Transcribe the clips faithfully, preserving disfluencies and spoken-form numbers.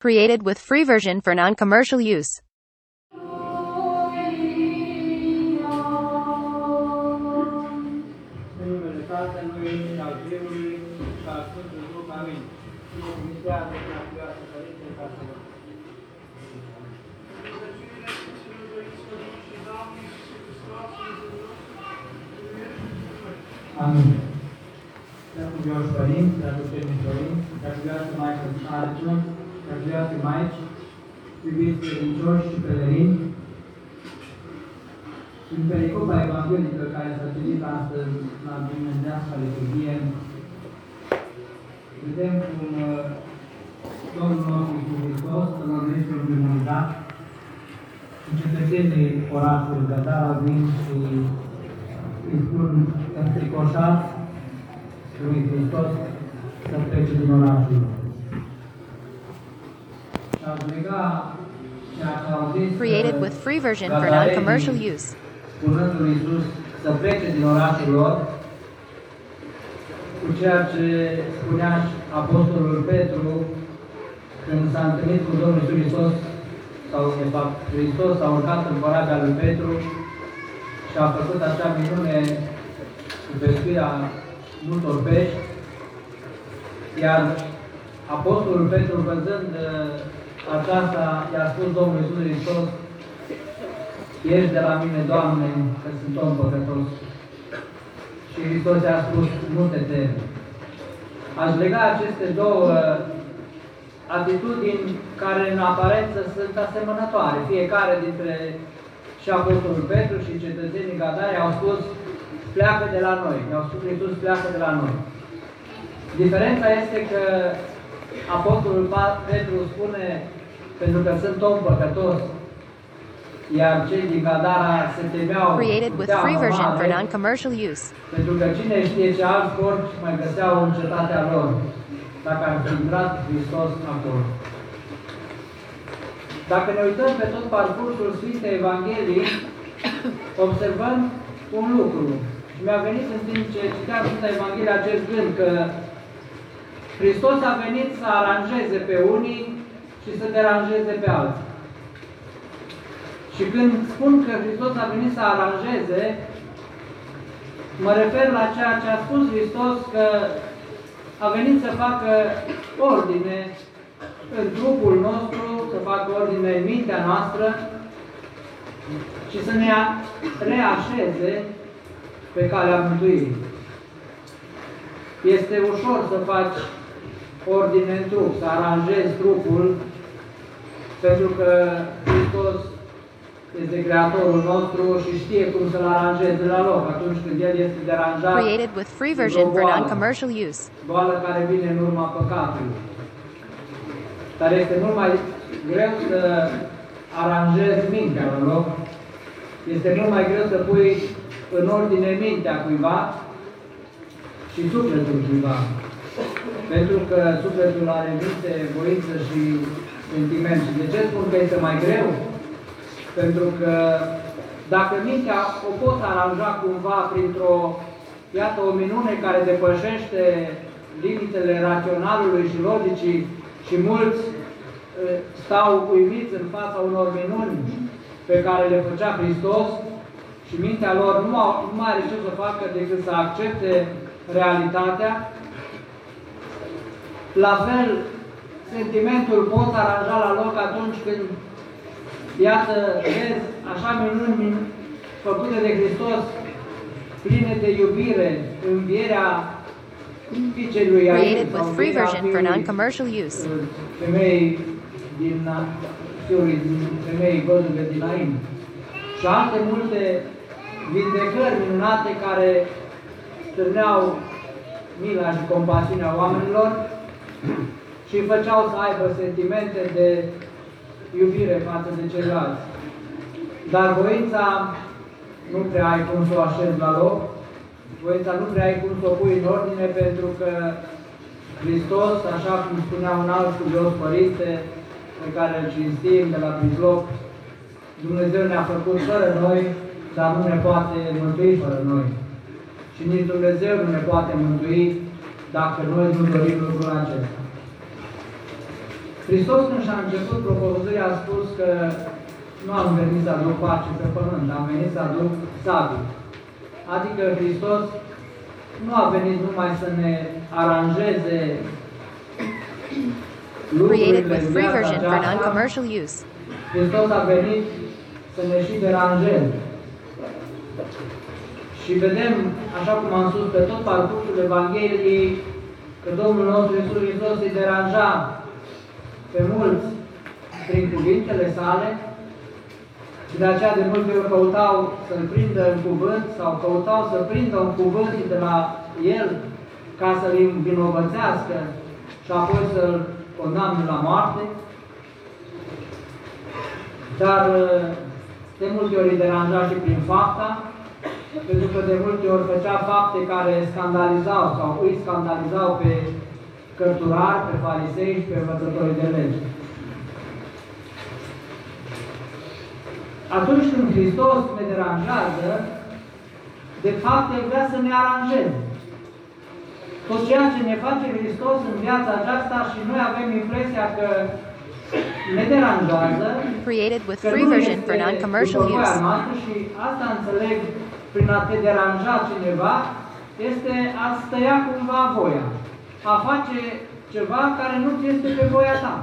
Created with free version for non-commercial use. Amin. Dragulioși părinți, dragulioși părinți, dragulioase Maică Arciu, dragulioase Maici, iubiți credincioși și pelerini, în pericopa evanghelică care s-a citit astăzi la Dumnezeiasca liturghie, vedem cum Domnul nostru Iisus Hristos stălănește un imunitat și cetățenii orașului Gadara vin și îi spun înfricoșați lui Hristos să plece din orașul. Și ați lega ceea ce au zis Created with free version for non-commercial use. spunând lui Iisus să plece din orașul lor, cu ceea ce spunea Apostolul Petru când s-a întâlnit cu Domnul Iisus Hristos, sau de fapt Hristos a urcat în corabia lui Petru și a făcut acea minune cu pescuirea multor pești, iar Apostolul Petru, văzând aceasta, i-a spus Domnul Iisus Hristos: ieși de la mine, Doamne, că sunt om păcătos. Și Hristos i-a spus: nu te teme. Aș lega aceste două atitudini care în aparență sunt asemănătoare. Fiecare dintre și Apostolul Petru și cetățenii Gadari au spus: pleacă de la noi. I-au spus Hristos: pleacă de la noi. Diferența este că Apostolul Petru spune: pentru că sunt om păcătos, iar cei din Gadara se temeau. Created with free version for non-commercial use. Pentru că cine știe ce alți porci mai găseau în cetatea lor, dacă ar fi intrat Hristos acolo. Dacă ne uităm pe tot parcursul Sfintei Evangheliei, observăm un lucru. Și mi-a venit în timp ce citeam Sfânta Evanghelie acest gând, că Hristos a venit să aranjeze pe unii și să deranjeze pe alții. Și când spun că Hristos a venit să aranjeze, mă refer la ceea ce a spus Hristos, că a venit să facă ordine în trupul nostru, să facă ordine în mintea noastră și să ne reașeze pe calea mântuirii. Este ușor să faci ordine în trup, să aranjezi trupul, pentru că Hristos este Creatorul nostru și știe cum să-l aranjeze la loc atunci când El este deranjat. Created with free version for non-commercial use. Boală care vine în urma păcatului. Dar este mult mai greu să aranjezi mintea la loc. Este mult mai greu să pui în ordine mintea cuiva și sufletul cuiva. Pentru că sufletul are minte, voință și sentiment. Și de ce spun că este mai greu? Pentru că dacă mintea o poți aranja cumva printr-o, iată, o minune care depășește limitele raționalului și logicii, și mulți stau uimiți în fața unor minuni pe care le făcea Hristos și mintea lor nu, au, nu mai are ce să facă decât să accepte realitatea, la fel, sentimentul poți aranja la loc atunci când, iată, vezi așa minuni făcute de Hristos, pline de iubire, învierea fiicelui Iair, Created with free version for non-commercial use. Femei din fiului din femei văduve din Nain. Și alte multe vindecări minunate care stârneau mila și compasiunea oamenilor și îi făceau să aibă sentimente de iubire față de ceilalți. Dar voința nu prea ai cum să o așezi la loc, voința nu prea ai cum să o pui în ordine, pentru că Hristos, așa cum spunea un alt studios părinte, pe care îl cinstim de la Prizloc, Dumnezeu ne-a făcut fără noi, dar nu ne poate mântui fără noi. Și nici Dumnezeu nu ne poate mântui dacă noi nu dorim lucrul acesta. Hristos când și-a început propovăduirea a spus că nu am venit să aduc pace pe pământ, am venit să aduc sabie. Adică Hristos nu a venit numai să ne aranjeze Created lucrurile with în free viața version for aceasta, non-commercial use. Hristos a venit să ne și deranjeze. Și vedem, așa cum am spus, pe tot parcursul Evangheliei, că Domnul nostru Iisus Hristos îi deranja pe mulți prin cuvintele sale și de aceea de multe ori căutau să-L prindă în cuvânt sau căutau să prindă un cuvânt de la El ca să-L învinovățească și apoi să-L condamne la moarte. Dar de multe ori îi deranja și prin fapta, pentru că de multe ori făcea fapte care scandalizau sau îi scandalizau pe cărturari, pe farisei și pe învățătorii de lege. Atunci când Hristos ne deranjează, de fapt El vrea să ne aranjeze. Tot ceea ce ne face Hristos în viața aceasta și noi avem impresia că ne deranjează, Created with că free nu version este for non-commercial după voia use. noastră și asta înțeleg prin a te deranja cineva, este a stăia cumva voia, a face ceva care nu ți este pe voia ta.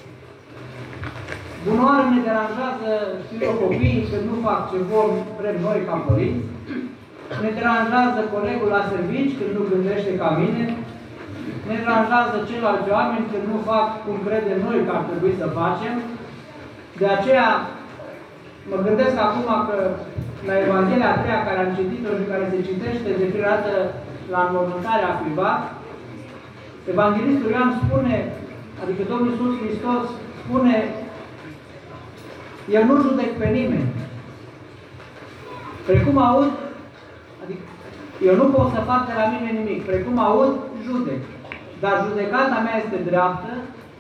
Bunoară ne deranjează, știu eu, copiii când nu fac ce vom vrem noi ca părinți, ne deranjează colegul la servici când nu gândește ca mine, ne deranjează ceilalți oameni când nu fac cum credem noi că ar trebui să facem. De aceea mă gândesc acum că la Evanghelia a treia care am citit-o și care se citește de prima dată la înmormântarea cuiva, Evanghelistul Ioan spune, adică Domnul Iisus Hristos spune: eu nu judec pe nimeni. Precum aud, adică eu nu pot să fac de la mine nimic. Precum aud, judec. Dar judecata mea este dreaptă,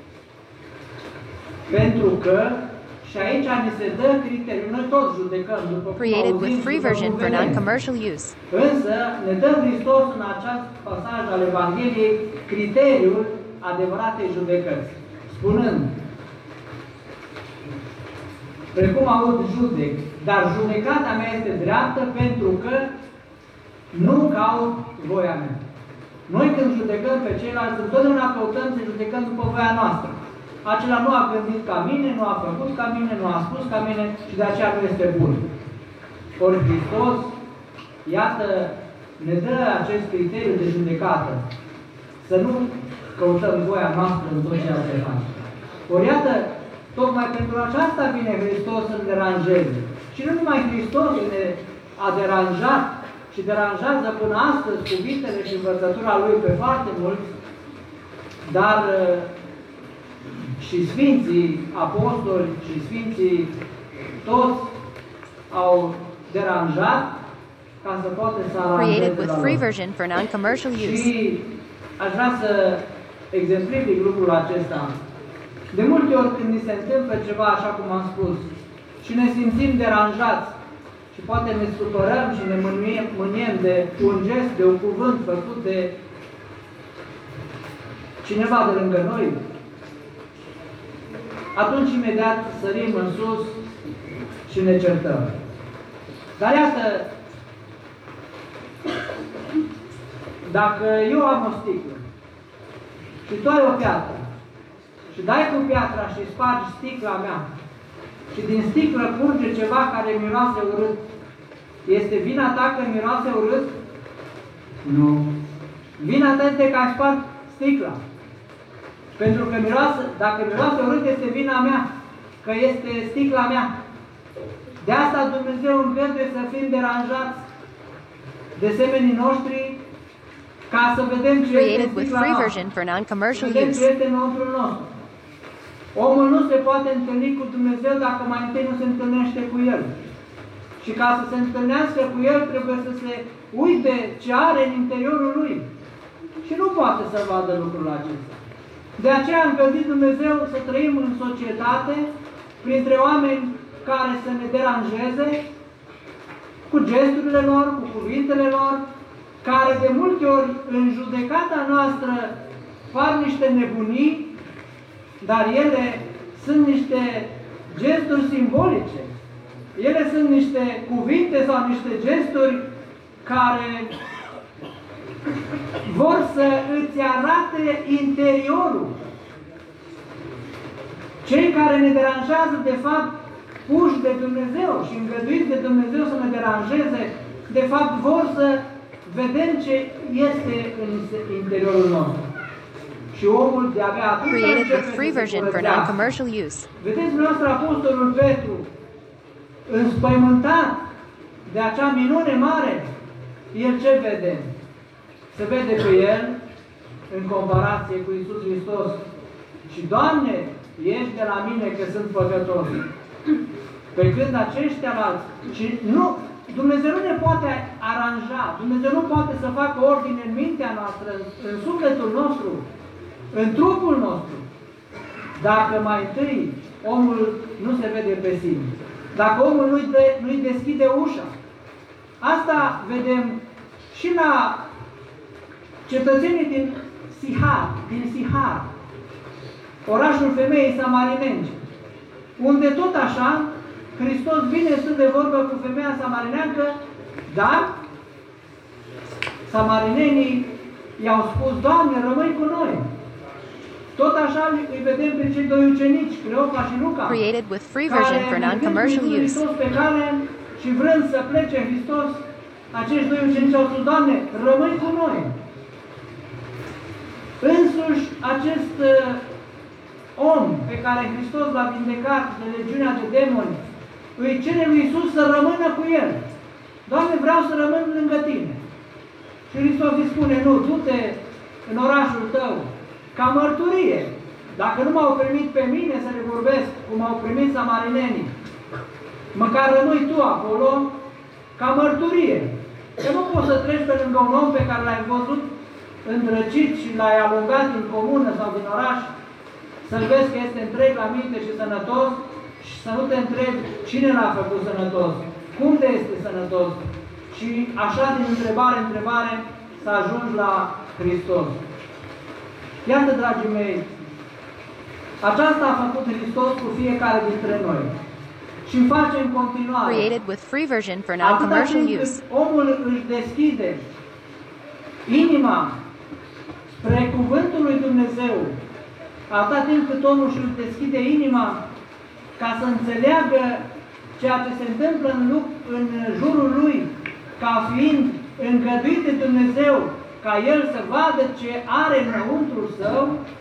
pentru că, și aici ni se dă criteriul, noi toți judecăm după cum Created auzim with free și după version cum for vedem. non-commercial use. Însă ne dă Hristos în acest pasaj al Evangheliei criteriul adevăratei judecăți, spunând: precum aud, judec, dar judecata mea este dreaptă pentru că nu caut voia mea. Noi când judecăm pe ceilalți, întotdeauna căutăm să judecăm după voia noastră. Acela nu a gândit ca mine, nu a făcut ca mine, nu a spus ca mine și de aceea nu este bun. Ori Hristos, iată, ne dă acest criteriu de judecată. Să nu căutăm voia noastră în tot ceea ce facem. Ori iată, tocmai pentru aceasta vine Hristos să ne deranjeze. Și nu numai Hristos ne a deranjat și deranjează până astăzi cuvintele și învățătura Lui pe foarte mulți, dar și Sfinții Apostoli și Sfinții toți au deranjat ca să poată să aranjeze Created with la free lor. version for non-commercial use. Și aș vrea să exemplific lucrul acesta. De multe ori când ni se întâmplă ceva, așa cum am spus, și ne simțim deranjați și poate ne supărăm și ne mâniem, mâniem de un gest, de un cuvânt făcut de cineva de lângă noi, atunci imediat sărim în sus și ne certăm. Dar iată, dacă eu am o sticlă și tu ai o piatră și dai cu piatra și spargi sticla mea și din sticlă curge ceva care miroase urât, este vina ta că miroase urât? Nu. Vina ta este că ai spart sticla. Pentru că miroase, dacă miroase urât, este vina mea, că este sticla mea. De asta Dumnezeu îngăduie să fim deranjați de semenii noștri, ca să vedem ce este Created with sticla free noastră. version for Să non-commercial vedem ce use. este înăuntrul nostru. Omul nu se poate întâlni cu Dumnezeu dacă mai întâi nu se întâlnește cu El. Și ca să se întâlnească cu El, trebuie să se uite ce are în interiorul Lui. Și nu poate să vadă lucrul acesta. De aceea a îngăduit Dumnezeu să trăim în societate, printre oameni care să ne deranjeze, cu gesturile lor, cu cuvintele lor, care de multe ori în judecata noastră fac niște nebunii, dar ele sunt niște gesturi simbolice. Ele sunt niște cuvinte sau niște gesturi care vor să îți arate interiorul. Cei care ne deranjează, de fapt, puși de Dumnezeu și îngăduiți de Dumnezeu să ne deranjeze, de fapt vor să vedem ce este în interiorul nostru. Și omul de-abia atunci Created începe with free să se version for curățească. non-commercial use. Vedeți dumneavoastră Apostolul Petru, înspăimântat de acea minune mare, el ce vede? Se vede pe el, în comparație cu Iisus Hristos, și Doamne, ieși de la mine că sunt păcătos. Pe când aceștia alți, și nu, Dumnezeu nu ne poate aranja, Dumnezeu nu poate să facă ordine în mintea noastră, în, în sufletul nostru, în trupul nostru, dacă mai întâi omul nu se vede pe sine. Dacă omul nu-i, de, nu-i deschide ușa. Asta vedem și la cetățenii din Sihar, din Sihar, orașul femeii samarinenci, unde tot așa Hristos vine să de vorbă cu femeia samarineancă, dar samarinenii i-au spus, Doamne, rămâi cu noi. Tot așa îi vedem pe cei doi ucenici, Cleopa și Luca, Created with free version for non-commercial care, use. pe cale și vrând să plece Hristos, acești doi ucenici au spus, Doamne, rămâi cu noi. Însuși acest uh, om pe care Hristos l-a vindecat de legiunea de demoni, îi cere lui Iisus să rămână cu el. Doamne, vreau să rămân lângă tine. Și Hristos îi spune, nu, du-te în orașul tău, ca mărturie. Dacă nu m-au primit pe mine să le vorbesc, cum au primit samarinenii, măcar rămâi tu acolo, ca mărturie. Că nu poți să treci pe lângă un om pe care l-ai văzut îndrăcit și l-ai alungat din comună sau din oraș, să-l vezi că este întreg la minte și sănătos și să nu te întrebi cine l-a făcut sănătos, cum te este sănătos. Și așa din întrebare în întrebare să ajungi la Hristos. Iată, dragii mei, aceasta a făcut Hristos cu fiecare dintre noi. Și îmi face în continuare. Created with free version for Atâta non-commercial timp use. cât omul își deschide inima spre cuvântul lui Dumnezeu, atâta timp cât omul își deschide inima ca să înțeleagă ceea ce se întâmplă în, lup, în jurul lui, ca fiind îngăduit de Dumnezeu, ca el să vadă ce are înăuntrul său,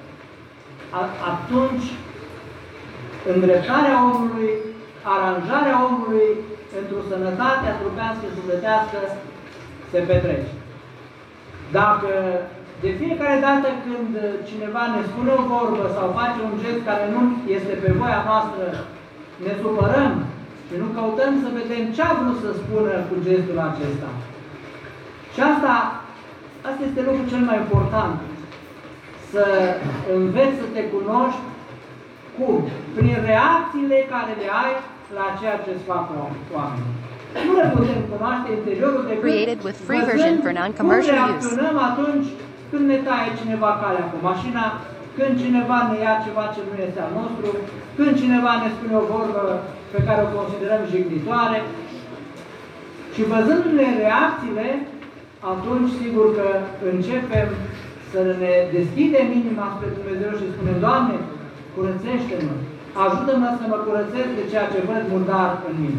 atunci îndreptarea omului, aranjarea omului pentru sănătatea trupească și sufletească se petrece. Dacă de fiecare dată când cineva ne spune o vorbă sau face un gest care nu este pe voia noastră, ne supărăm și nu căutăm să vedem ce a vrut să spună cu gestul acesta. Și asta, asta este lucrul cel mai important. Să înveți să te cunoști cum? Prin reacțiile care le ai la ceea ce îți fac oamenii. Nu le putem cunoaște interiorul decât Created with free version for non-commercial cum use. reacționăm atunci când ne taie cineva calea cu mașina, când cineva ne ia ceva ce nu este al nostru, când cineva ne spune o vorbă pe care o considerăm jignitoare. Și văzându-ne reacțiile, atunci sigur că începem să ne deschidem inima spre Dumnezeu și spunem, Doamne, curățește-mă, ajută-mă să mă curățesc de ceea ce văd murdar în mine.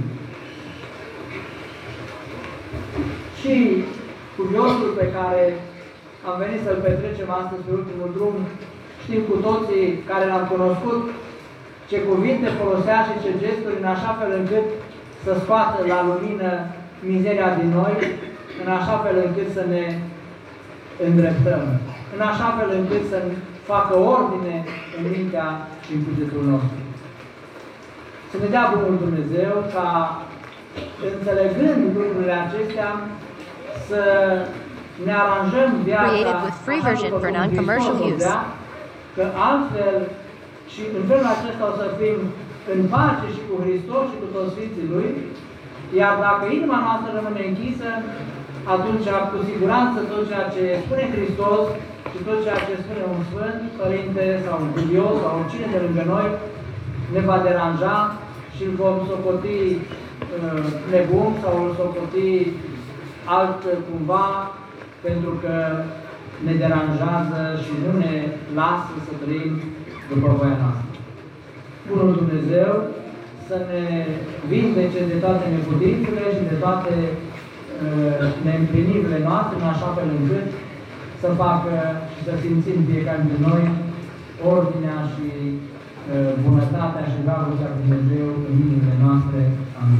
Și curiosul pe care am venit să-l petrecem astăzi pe ultimul drum, știm cu toții care l-am cunoscut, ce cuvinte folosea și ce gesturi, în așa fel încât să scoată la lumină mizeria din noi, în așa fel încât să ne îndreptăm, în așa fel încât să facă ordine în mintea și în cugetul nostru. Să ne dea bunul Dumnezeu ca, înțelegând lucrurile acestea, să ne aranjăm viața Created with free așa version după for cum non-commercial Hristos o use. vrea, că altfel și în felul acesta o să fim în pace și cu Hristos și cu toți Sfinții Lui, iar dacă inima noastră rămâne închisă, atunci cu siguranță tot ceea ce spune Hristos și tot ceea ce spune un sfânt, părinte sau un studios sau oricine de lângă noi, ne va deranja și îl vom socoti uh, nebun sau îl socoti alt cumva, pentru că ne deranjează și nu ne lasă să trăim după voia noastră. Bunul Dumnezeu să ne vindece de toate neputințele și de toate uh, neîmplinirile noastre, în așa fel încât să facă și să simțim fiecare dintre noi ordinea și uh, bunătatea și dragostea lui Dumnezeu în inimile noastre. Amin.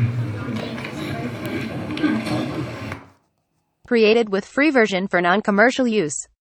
Created with free version for non-commercial use.